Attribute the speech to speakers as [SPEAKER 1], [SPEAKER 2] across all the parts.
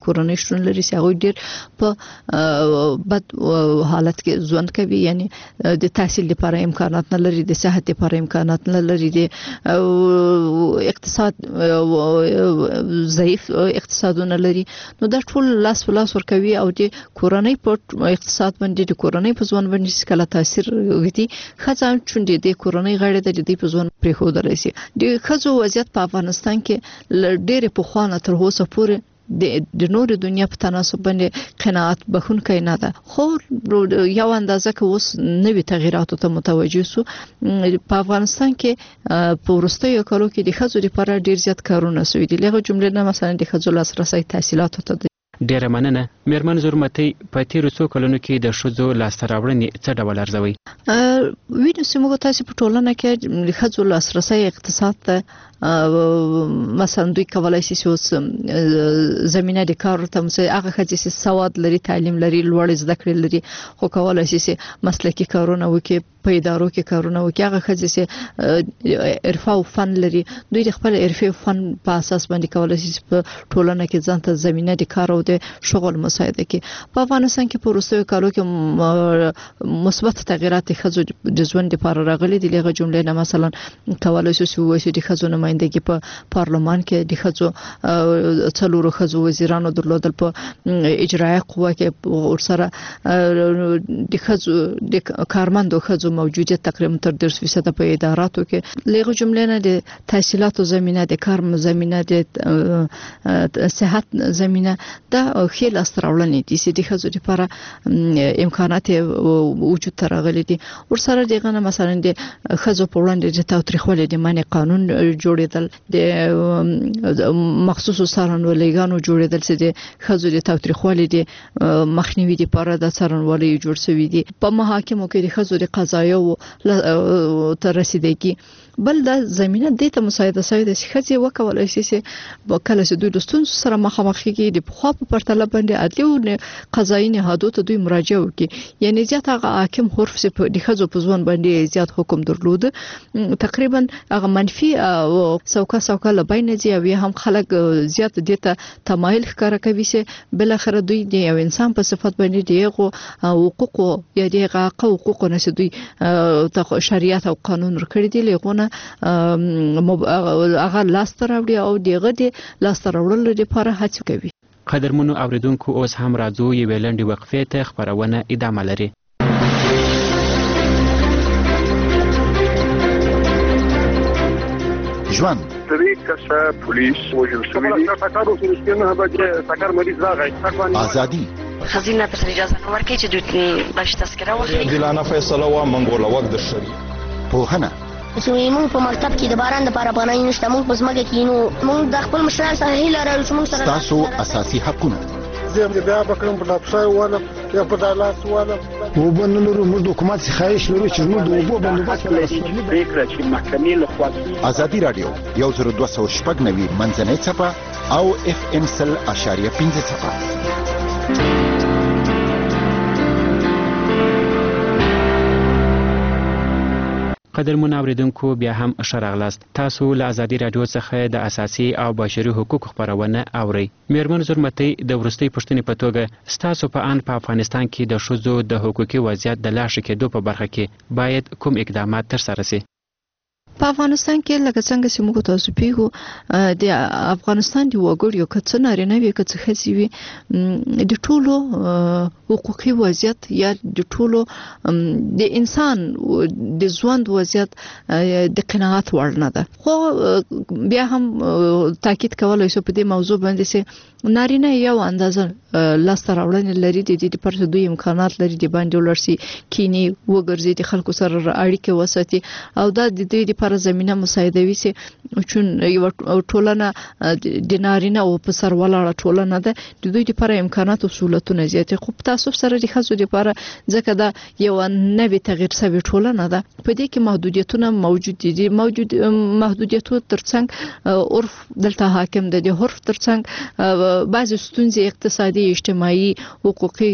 [SPEAKER 1] کورنۍ شتون لري چې هغه ډیر په بد حالت کې ژوند کوي، یعنی د تحصیل لپاره امکانات نه لري، د صحت لپاره امکانات نه لري، د اقتصاد ضعیف اقتصادونه لري. نو دا ټول لاس په لاس ورکوي او د کورنۍ په اقتصاد باندې د کورنۍ په ځوان باندې کله تاثیر وکړي. خځه چې د کورنۍ غړي د دې په ځوان پرې خو درسي. د خځو وضعیت په افغانستان کې ډېر په خوانه تر اوسه پورې د نور دنیا په تناسب باندې قناعت بخونکی نه ده. خو یو اندازه کې اوس نوې تغیراتو ته متوجه سو. په افغانستان کې په وروستیو کالو کې د خځو لپاره ډیر زیات کارونه سوي دي. لغه جمله نه مثلا د خځو لاسرسي تحصیلاتو ته
[SPEAKER 2] ډیره مننه. میرمن زرمتي په تیرو څو کلونو کې د ښځو لاسته راوړنې څه ډول ارزوي؟
[SPEAKER 1] وینو چې موږ تاسو په ټولنه کې د ښځو لاسرسي اقتصاد ته مثلا دوی کولای شي چې زمينه د کار ته هغه ښځې چې سواد لري، تعلیم لري، لوړ زده کړې لري، خو کولای شي چې مسلکي کارونه وکړي، په ادارو کې کارونه وکړي. هغه ښځې چې عرفه او فن لري، دوی د خپل عرفه او فن په اساس باندې کولای شي په ټولنه کې ځان ته زمينه د کار او د شغل مساعده کړي. په افغانستان کې په وروستیو کالو کې مثبت تغیرات خځو د ژوند لپاره راغلي دي. لغه جمله نه مثلا کولای شي چې د خځو نمائندګي په پارلمان کې د خځو څلورو خځو وزیرانو درلودل، په اجرایه قوه کې ورسره د خځو د کارمندو خځو موجودیت تقریبا تر 10% په اداراتو کې. لغه جمله نه د تحصیلاتو زمينه، د کار زمينه، د صحت زمينه دا خیل استراولنې دي چې د خځو لپاره امکانات وجود ته راغلي دي. ورسره دغه مثلا د خځو په وړاندې د تاوتریخوالي د منع قانون جوړېدل، د مخصوصو څارنوالېګانو جوړېدل چې د خځو د تاوتریخوالي د مخنیوي لپاره د څارنوالۍ جوړ شوی دي. په محاکمو کې د خځو د قضایو تر رسیدګي بل د زمينه د ته مساعده شوی د خځې وکولای شي چې وکاله چې دوی د ستونزو سره مخامخ کیږي، د خو په پرتله باندې عدلي او قضایي نهادو ته دوی مراجعه وکړي. یعنی زیات هغه حاکم حرف چې د خځو په ځوان باندې زیات حکم درلود، تقریبا هغه منفي او څوکه لباین دي او هم خلک زیات دته تمایل ښکارا کوي چې بل اخر دوی د یو انسان په صفت باندې دیغه حقوق یا دیغه حقوق نه دوی ته شریعت او قانون ورکړي دي. لغونه هغه لاس راوړي او دغه د لاس راوړلو لپاره هڅه کوي.
[SPEAKER 2] قدرمنو اوریدونکو، اوس هم راځو یو لنډه وقفه ته خبرونه ادامه لري.
[SPEAKER 3] ژوند طریقه پولیس وجل شوی ازادي
[SPEAKER 4] خزینه پر اجازه نه ورکړي چې دوی باش تذکره واخلي.
[SPEAKER 5] دلانه فیصله وا منګوله وخت د شری
[SPEAKER 3] پوهنه
[SPEAKER 6] چې موږ په مکتب کې د باران لپاره پناه نشته، موږ په ځمکه کې نو موږ د خپل مشرانو سره هیله لرو چې موږ سره
[SPEAKER 3] تاسو اساسي حقونه
[SPEAKER 7] زم د بیا بکرم په لابسای وانه یا په دالاس وانه وبنلرو موږ د حکومت څخه خواهش لرو چې موږ د وبو بندوبست
[SPEAKER 8] فکر چې محکمې له خوا
[SPEAKER 3] ازادي رادیو 1290 منځنۍ صفه او FM 100.5 صفه.
[SPEAKER 2] قدرمن اوریدونکو، بیا هم ښه راغلاست. تاسو له ازادي رادیو څخه د اساسي او بشري حقوقو خبرونه اورئ. میرمن زرمتي د ورستۍ پښتنې په توګه ستاسو په ان په افغانستان کې د ښځو د حقوقي وضعیت د لا ښه کېدو په برخه کې باید کوم اقدامات ترسره شي؟
[SPEAKER 1] په افغانستان کې لکه څنګه چې موږ تاسو پیغو د افغانستان دی وګړو کڅ نارینه وي کڅ خسي وي د ټولو حقوقي وضعیت یا د ټولو د انسان د ژوند وضعیت د قناعت وړ نه ده. خو بیا هم تاکید کولای شو په دې موضوع باندې چې نارینه یو اندازه لاس راوړنې لري، د دې لپاره دوی امکانات لري د باندې ولرسي کینی وګرځي، د خلکو سره اړیکه وساتي او دا د دې لپاره زمينه مساعده وي چې چون یو ټولنه د نارینه او په سر ولاړه ټولنه ده، د دوی لپاره امکانات او سہولتونه زیات. خو تاسو سره د خځو لپاره ځکه دا یو نوې تغییر سوي ټولنه ده، په دې کې محدودیتونه موجود دي. محدودیتونه ترڅنګ عرف دلته حاکم ده، د عرف ترڅنګ بعض ستونزې اقتصادي، اجتماعي، حقوقي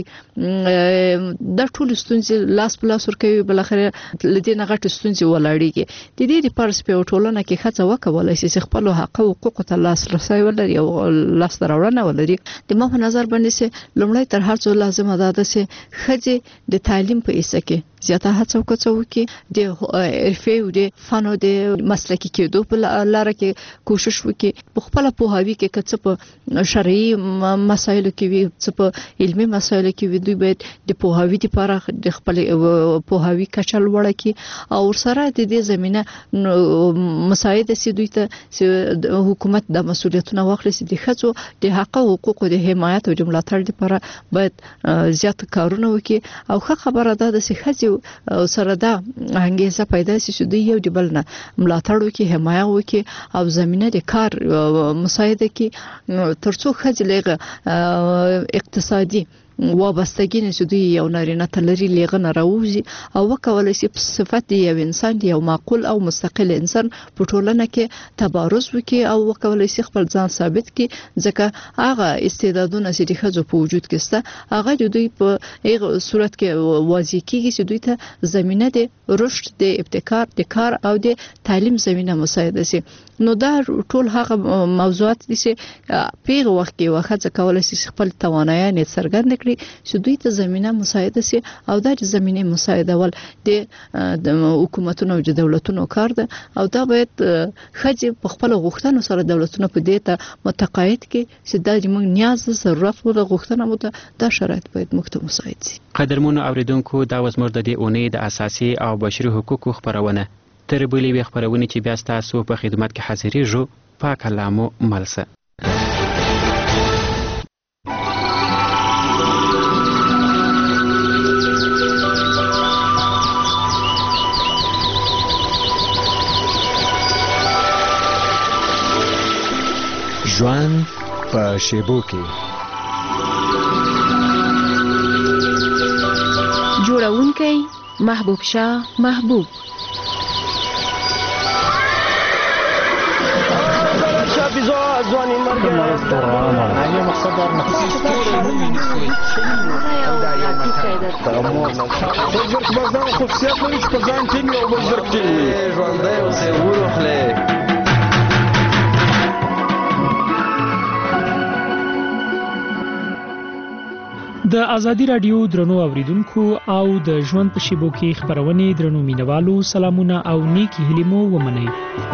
[SPEAKER 1] د ټول ستونزې لاس په لاس ورکوي، بل اخر لدې نه غټ ستونزې ولاړېږي. د دې دې لپاره په ټولنه کې ښځه وکولای شي چې خپل حق او حقوق ته لاسرسی ولري او لاسته راوړنه ولري. د ما په نظر باندې چې لومړی تر هر څه لازمه ده چې ښځې د تعلیم په ایسه کې زیاته هڅه وکړي، د حرفې او د فن او د مسلکي کېدو په لاره کې کوشش وکړي، په خپل پوهاوي کې کڅ په شرعي مسایلو کې وي، څه په علمي مسایلو کې وي. دوی باید د پوهاوي لپاره د خپل پوهاوي کچه لوړه کړي او ورسره د دې زمينه مساعده سي دوی ته حکومت د مسولیتونو واخلي چې د ښځو د حق او حقوقو د حمایت او د ملاتړ لپاره باید زیات کارونه وکړي. او ښه خبره ده چې ښځې سره دا انګیزه پیدا شي چې دوی یو د بل نه ملاتړ وکړي، حمایت وکړي او زمينه د کار مساعده کړي ترڅو ښځې لږه اقتصادي وابستګي نه دوی یو نارینه تلري لغه راوځي او وکولای شي په صفت یو انسان دی یو معقول او مستقل انسان په ټولنه کې تبارز وکړي او وکولای شي خپل ځان ثابت کړي. ځکه هغه استعدادونه چې د ښځو په وجود کې شته هغه د دوی په هغه صورت کې واضح کیږي چې دوی ته زمينه د رشد، د ابتکار، د کار او د تعلیم زمينه مساعده شي. نو دا ټول هغه موضوعات دي چې په وخت کې واخځه کولای شي خپل توانایي څرګند کړي چې دوی ته زمينه مساعده شي او دا د زمينه مساعده ول د حکومتونو او دولتونو کار ده او دا باید خځې په خپل غوښتنو سره دولتونو په دې ته متقاعد کړي چې دا موږ نیاز ضرورت ولا غوښتنه مو ته دا شرایط باید موږ ته مساعد شي.
[SPEAKER 2] قدرمنو اوریدونکو دا وزمر د دې اونۍ د اساسي او بشري حقوقو خبرونه تر بلې وی خبرونه چې بیا تاسو په خدمت کې حاضرېږو. پاک کلامو ملسه
[SPEAKER 9] ژوند په شیبو کې
[SPEAKER 10] جوړونکی محبوب شاه محبوب
[SPEAKER 11] د ازادي رادیو درنو اوریدونکو او د ژوند په شیبو کې خبرونه درنو مینوالو سلامونه او نیکی هیلې مو ومنئ.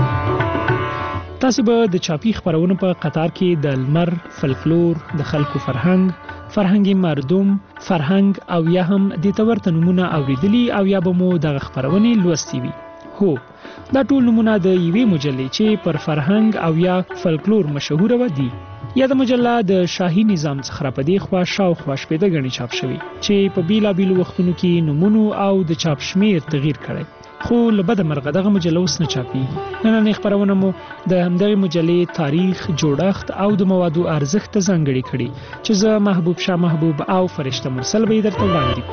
[SPEAKER 11] تاسو به د چاپی خبرونه په قطار کې د لمر، فلکلور، د خلکو فرهنګي مردم، فرهنګ او یا هم د تورته نمونه اوریدلی او یا به مو د خبرونه لوستي وي. هو دا ټول نمونه د یوې مجلې چې پر فرهنګ او یا فلکلور مشهور و دي. یا د مجله د شاهي نظام څخه په دې خوا شاوخوا شپېده غني چاپ شوی چې په بیلابیلو وختونو کې نمونه او د چاپ شمیر تغییر کړي. خو لبد مرغه دغه مجله اوس نه چاپي. نن خبرونه مو د همدغه مجلې تاریخ، جوړښت او د موادو ارزښت ځانګړي کړي چې زه محبوب شاه محبوب او فرشته مرسل به درته وړاندې.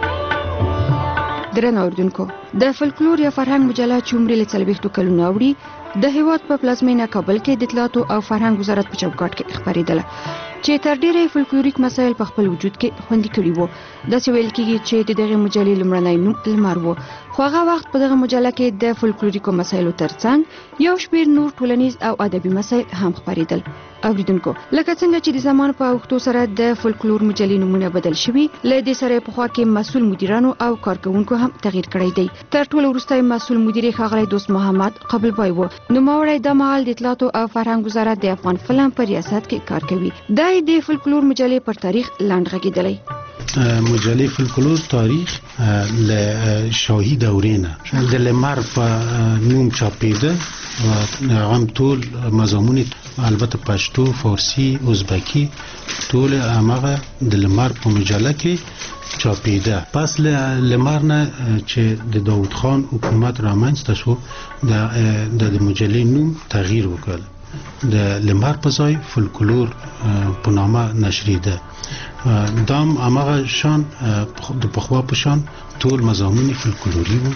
[SPEAKER 10] درنو اوریدونکو، د فلکلور یا فرهنګ مجله چې عمر له 40 کلونو اوړي د هیواد په پلازمینه کابل کې د اطلاعات او فرهنګ وزارت په چوکاټ کې خبرېدله چې تر ډیره فلکلوریک مسایل په خپل وجود کې خوندي کړي وو. دا څه ویل کېږي چې دغه مجلې لمړنۍ نوم لمر وو، خو هغه وخت په دغه مجله کې د فلکلوریکو مسایلو ترڅنګ یو شمېر نور ټولنیز او ادبي مسایل هم خبرېدل. اوریدونکو، لکه څنګه چې د زمان په اوښتو سره د فلکلور مجلې نومونه بدل شوي، له دې سره په خوا کې مسؤل مدیرانو او کارکونکو هم تغییر کړی دی. تر ټولو وروسته مسؤل مدیر ښاغلی دوست محمد قبلبای وو. نوموړی د مهال د اطلاعات او فرهنګ وزارت د افغان فلم په ریاست کې کار کوي. دا د فلکلور مجلې پر تاریخ لاند غږیدلی.
[SPEAKER 12] مجله فلکلور تاریخ له شاهي دورې نه د لمر په نوم چاپېده و هم ټول مضامون البته پښتو، فارسی، ازبکی ټول هغه د لمر په مجله کې چاپېده. پس لمر نه چې د داوود خان حکومت رامنځته شو د مجلې نوم تغییر وکړ، د لمر په ځای فلکلور په نامه نشریده. دام هغه شان د پخوا په شان ټول مضامون فلکلوري وو.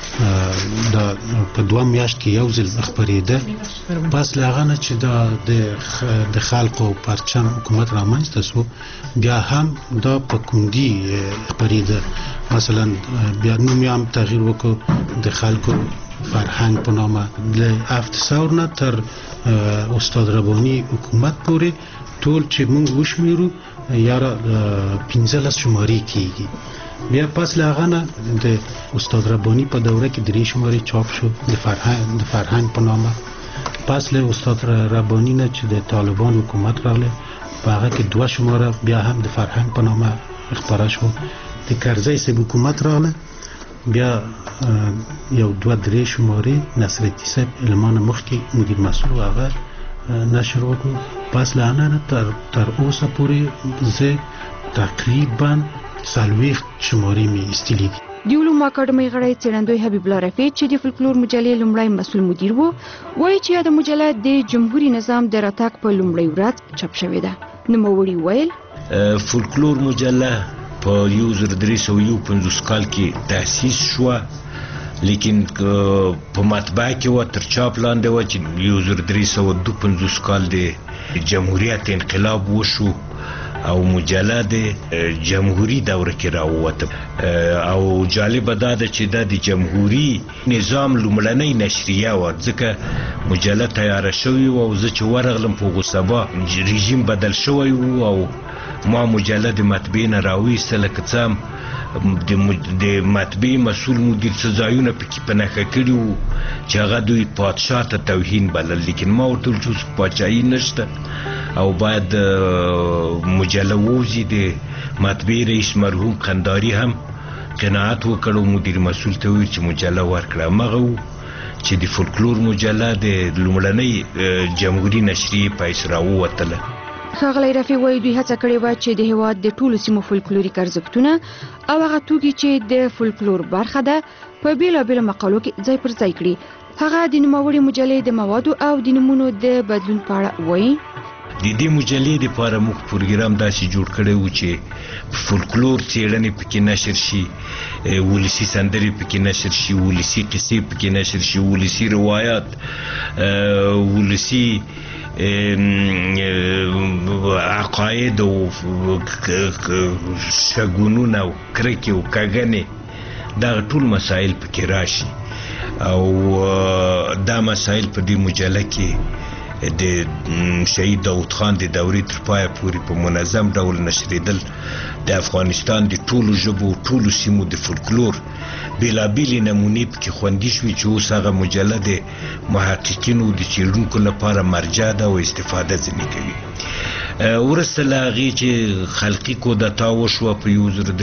[SPEAKER 12] دا په 2 میاشت کې یو ځل خبرېده. پس لاغه نه چې د خلکو پرچم حکومت رامنځته شو، بیا هم دا په کوندي خبرېده. مثلا بیا نوم یې هم تغییر وکړ، د خلکو فرهنګ په نامه له 700 نه تر استاد رباني حکومت پورې ټول چې موږ وشمیرو یاره 15 شمارې کیږي. بیا پس له هغه نه د استاد رباني په دوره کې 3 شمارې چاپ شو د فرهنګ په نامه. پس له استاد رباني نه چې د طالبان حکومت راغله په هغه کې 2 شماره بیا هم د فرهنګ په نامه خبره شو. د کرزی صاحب حکومت راغله بیا یو 2-3 شمارې نصرالدین صاحب المان مخکې مدیر مسئول هغه نشر وکړو. پس له هغه نه تر اوسه پورې زه تقریبا 40 شمارې مې ایستلې دي.
[SPEAKER 10] د علومو اکاډمۍ غړی څېړندوی حبیب الله رفیع چې د فولکلور مجلې لومړی مسؤل مدیر وو وایي چې دا مجله د جمهوریت نظام د راتګ په لومړۍ ورځ چاپ شوې ده. نوموړي ویل
[SPEAKER 13] فولکلور مجله په 1351 کال کې تأسیس شو، لیکن په مطبعه کې و تر چاپ لاندې و چې 1352 کال د جمهوریت انقلاب وشو او مجله د جمهوری دوره کې راووته. او جالب دا ده چې دا د جمهوری نظام لومړنۍ نشریه و، ځکه مجله تیاره شوې و او زه چې ورغلم په غصبا رژیم بدل شوی و او ما مجله د مطبعې نه راویستله که څه هم د مطبعې مسؤل مدیر څه ځایونه پکې په نښه کړي وو چې هغه دوی پادشاه ته توهین بلل، لیکن ما ورته وویل چې پاچاهي نشته او باید مجله ووځي. د مطبعې رئیس مرحوم قنداري هم قناعت وکړ او مدیر مسؤل ته وویل چې مجله ورکړه. همغه و چې د فولکلور مجله د لومړنۍ جمهوري نشریې پیس راووتله.
[SPEAKER 10] ښاغلی رفیع وایي دوی هڅه کړې وه چې د هېواد د ټولو سیمو فولکلوریک ارزښتونه او هغه توکي چې د فولکلور برخه ده په بېلابېلو مقالو کې ځای پر ځای کړي. هغه د نوموړې مجلې د موادو او د نومونو د بدلون په اړه وایي
[SPEAKER 13] د دې مجلې لپاره موږ پروګرام داسې جوړ کړی و چې فولکلور څېړنې پکې نشر شي، ولسي سندرې پکې نشر شي، ولسي قصې پکې نشر شي، ولسي روایات، ولسي عقاید او شګونونه او کرکې او کاګنې، دا ټول مسایل پکې راشي. او دا مسایل په دې مجله کې د شهید داود خان د دورې تر پایه پورې په منظم ډول نشریدل. د افغانستان د ټولو ژبو ټولو سیمو د فولکلور بېلابېلې نمونې پکې خوندي شوي چې اوس هغه مجله د محققینو د څېړونکو لپاره مرجع ده او استفاده ځینې کوي. وروسته له هغې چې خلقي کودتا وشوه په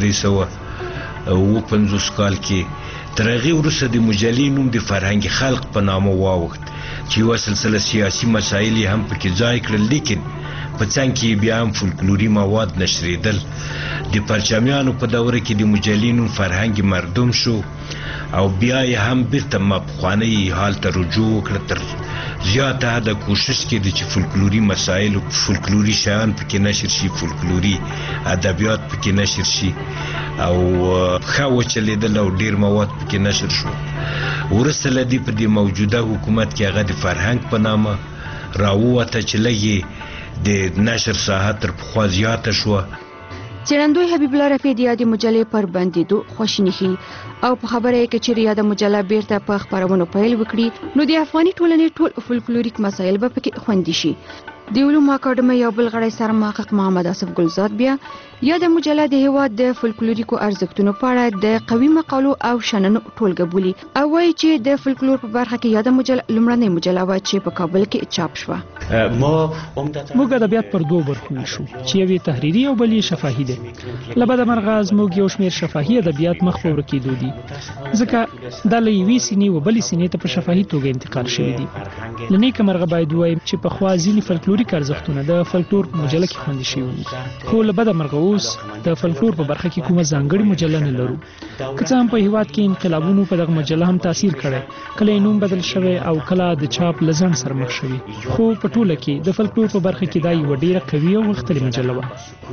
[SPEAKER 13] 1350 کال کې، تر هغې وروسته د مجلې نوم د فرهنګ خلق په نامه واوښت چې یوه سلسله سیاسي مسایل یې هم پکې ځای کړل، لیکن په څنګ کې بیا هم فولکلوري مواد نشریدل. د پرچمیانو په دوره کې د مجلې نوم فرهنګ مردم شو او بیا یې هم بیرته پخواني حال ته رجوع وکړه. تر زیاته حده کوشش کېده چې فولکلوري مسایل او فولکلوري شیان پکې نشر شي، فولکلوري ادبیات پکې نشر شي او ښه وچلېدل او ډېر مواد پکې نشر شو. وروسته له دې په دې موجوده حکومت کې هغه د فرهنګ په نامه راووته چې لږ د نشر ساحه تر پخوا زیاته شوه.
[SPEAKER 10] څېړندوی حبیب الله رفیع د یادې مجلې پر بندېدو خواشیني ښیي او په خبره یې که چیرې یاده مجله بیرته په خپرونو پیل وکړي نو د افغاني ټولنې ټول فولکلوریک مسایل به پکې خوندي شي. د علومو اکاډمۍ یو بل غړی سرمحقق محمد آصف ګلزاد بیا یاده مجله د هېواد د فولکلوریکو ارزښتونو په اړه د قوي مقالو او شننو ټولګه بولي او وایي چې د فولکلور په برخه کې یاده مجله لومړنۍ مجله وه چې په کابل کې چاپ شوه.
[SPEAKER 11] موږ ادبیات پر دوه برخو ویشو چې یو یې تحریري او بل یې شفاهي دی. له بده مرغه زموږ یو شمېر شفاهي ادبیات مخ په ورکېدو دي ځکه دا له یوې سینې و بلې سینې ته په شفاهي توګه انتقال شوي دي. له نیکه مرغه باید ووایم چې پخوا ځینې فولکلوریک ارزښتونه د فولکلور په مجله کې خوندي شوي وو، خو له بده مرغه اوس د فولکلور په برخه کې کومه ځانګړې مجله نه لرو. که څه هم په هېواد کې انقلابونو په دغه مجله هم تاثیر کړی، کله یې نوم بدل شوی او کله د چاپ له ځنډ سره مخ شوي، خو په ټوله کې د فولکلور په برخه کې دا یوه ډېره قوي او غښتلې مجله وه.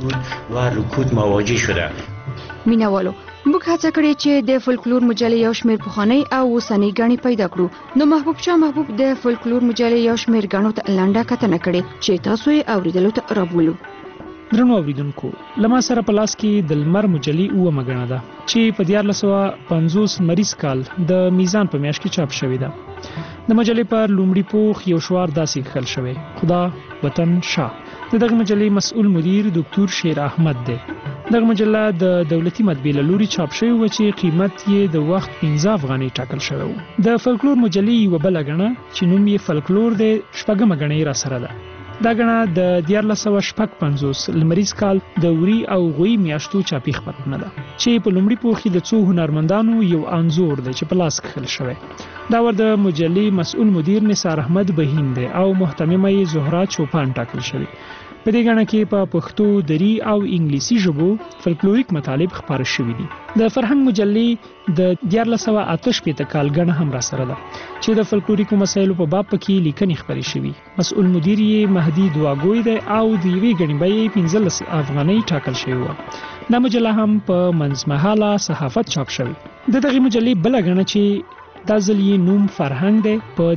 [SPEAKER 10] مینوالو موږ هڅه کړې چې د فولکلور مجلې یو شمېر پخوانۍ او اوسنۍ ګڼې پیدا کړو، نو محبوب شاه محبوب د فولکلور مجلې یو شمېر ګڼو ته لنډه کتنه کړې چې تاسو یې اورېدلو ته رابولو.
[SPEAKER 11] درنو اوریدونکو لما سره په لاس کې د لمر مجلې اوه مګنه ده چې په 1450 مریض کال د میزان په میاشت کې چاپ شوې ده. د مجلې پر لومړي پوښ یو شوار داسې خل شوی خدا وطن شاه. دغه مجلې مسؤل مدیر ډاکټر شیر احمد دی. دغه مجله د دولتي مطبعې له لوري چاپ شوی و چې قیمت یې د وخت 15 افغانۍ ټاکل شوی و. د فلکلور مجلې یو بل غنه چې نوم یې فلکلور دی شپږم غنۍ را سره ده. دا غنه د 1455 لمریز کال د وری او غوي میاشتو چاپی خبرونه ده چې په لومړي پوښ د څو هنرمندانو یو انزور دی چې په لاس خل شوی. دا ور د مجلې مسؤل مدیر نثار احمد بهین دی او محتممه یې زهرا چوپان ټاکل شوی. په دې غنه کې په پښتو دری او انګلیسي ژبو فلکلوریک مطالب خبره شوې دي. د فرهنګ مجلې د 1488 کال غنه هم را سره ده چې د فلکلوریکو مسایلو په باب کې لیکنې خبرې شوې. مسؤل مدیر یې مهدی دواګوی دی او د یوې غنی به 15 افغانۍ ټاکل شوی و. دا مجله هم په منځمهاله صحافت چاپ شوی. دغه مجلې بل غنه چې دا ځلې نوم فرهنګ دی په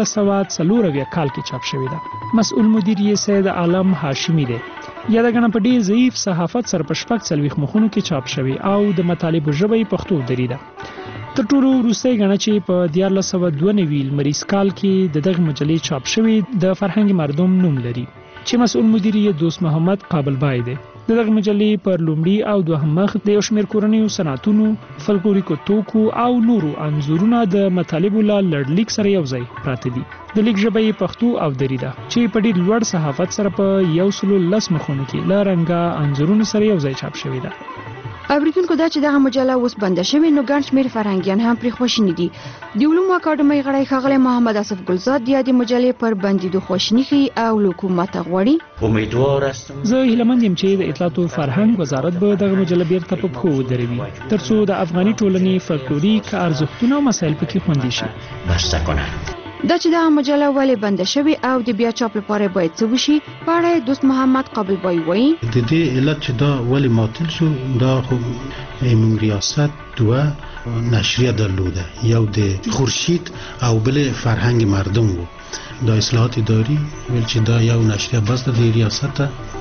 [SPEAKER 11] 1440 کال کې چاپ شوی ده. مسؤل مدیر یې سید عالم هاشمی دی. یا دا غنه په ډیر ضعیف صحافت سره په شپږ څلويخ مخونو کې چاپ شوی او د مطالب ژبې پښتو دری ده. تر ټولو وروسته غنه چې په 1492 مریض کال کې دغه مجلې چاپ شوی د فرهنګ مردم نوم لري چې مسؤل مدیر یې دوست محمد قابل بای دی. دغه مجلې پر لومړي او دوهم مخ د یو شمېر کورنیو صنعتونو فلکلوریکو توکو او نورو انځورونو د مطالبو له لړلیک سره یو ځای پراته دي. د لیک ژبې پښتو او دری ده چې په ډیر لوړ صحافت سره په 110 مخونو کې له رنګه انځورونو سره یو ځای چاپ شوی ده.
[SPEAKER 10] اوریدونکو دا چې دغه مجله اوس بنده شوې نو ګڼ شمېر فرهنګیان هم پرې خوشني دي. د علومو اکاډمۍ غړی ښاغلی محمد اسف ګلزاد د مجلې پر بندیدو خوشني ښیي او له حکومته غواړي.
[SPEAKER 14] امیدوار هستم
[SPEAKER 11] زه هیله مند یم چې د اطلاعات او فرهنګ وزارت به دغه مجله بیرته په پښو ودروي ترڅو د افغاني ټولنې فلکلوریک ارزښتونه او مسایل پکې خوندي شي.
[SPEAKER 14] بسته کنه
[SPEAKER 10] دا چې دا مجله ولې بنده شوې او د بیا چاپ لپاره باید څه وشي په اړه دوست محمد قابل بای وایي.
[SPEAKER 12] د دې علت چې دا ولې ماتل شو دا خو موږ ریاست دوه نشریه درلوده یو د خورشید او بل فرهنګ مردم وو. دا اصلاحات اداری ول چې دا یو نشریه بس د ریاست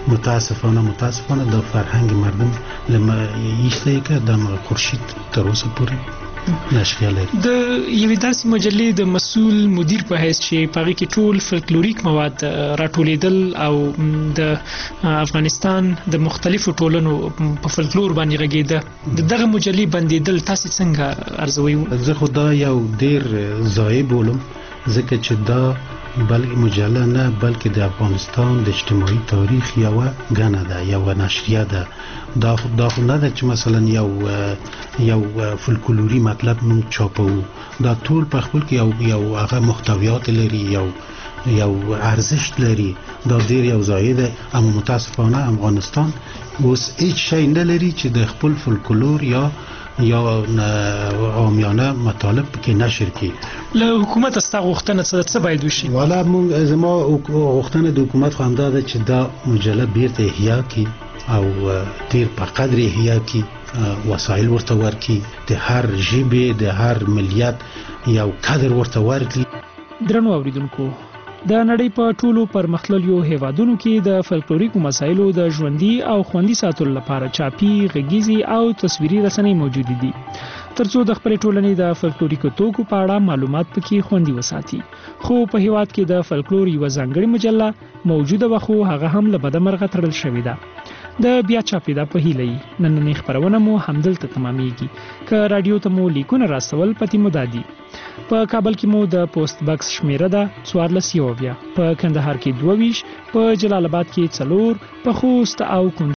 [SPEAKER 12] متاسفانه د فرهنګ مردم لما یشته کې د خورشید تر اوسه پورې نشریه لري.
[SPEAKER 11] د یوې داسې مجلې د مسؤل مدیر په حیث چې پاره کې ټول فلکلوریک مواد راټولیدل او د افغانستان د مختلفو ټولنو په فلکلور باندې غږیده دغه مجلې بندیدل تاسو څنګه ارزوي؟
[SPEAKER 12] زه خو دا یو ډیر ضایع بولم ځکه چې دا بلکې مجله نه بلکې د افغانستان د اجتماعي تاریخ یو غنه ده یو نشریه ده. دا خو نه ده چې مثلا یو فلکلوري مطلب موږ چاپو. دا ټول په خپل کې یو هغه محتویات لري یو ارزښت لري. دا ډیر یو ځای ده اما متاسفانه افغانستان اوس هیڅ شی نه لري چې د خپل فلکلور یا عامیانه مطالب کې نشر کړي.
[SPEAKER 11] له حکومت استا غوښتنه څه باید وشي؟
[SPEAKER 12] والا موږ زما غوښتنه د حکومت خو همدا ده چې دا مجله بیرته احیا کړي او ډیر په قدر احیا کړي وسایل ورته ورکړي د هر ژبې د هر ملیت یو قدر ورته ورکړي.
[SPEAKER 11] درنو اوریدونکو د نړۍ په ټولو پرمختللو هیوادونو کې د فلکلوریک مسایلو د ژوندۍ او خوندي ساتلو لپاره چاپی غږیزي او تصویري رسنۍ موجود دي ترڅو د خپل ټولنې د فلکلوریک توکو په اړه معلومات پکې خوندي وساتي. خو په هیواد کې د فلکلور یو ځانګړي مجله موجوده وخو هغه هم له بدمرغه تړل شوې ده. د بیا چاپیدا په هیلې نننې خبرونه مو همدلته تمامېږي. که رادیو ته مو لیکونه راستول پتی مو دادي. په کابل کې مو د پوسټ باکس شمیره ده 14 په کندهار کې 22 په جلال آباد کې 4 په خوست او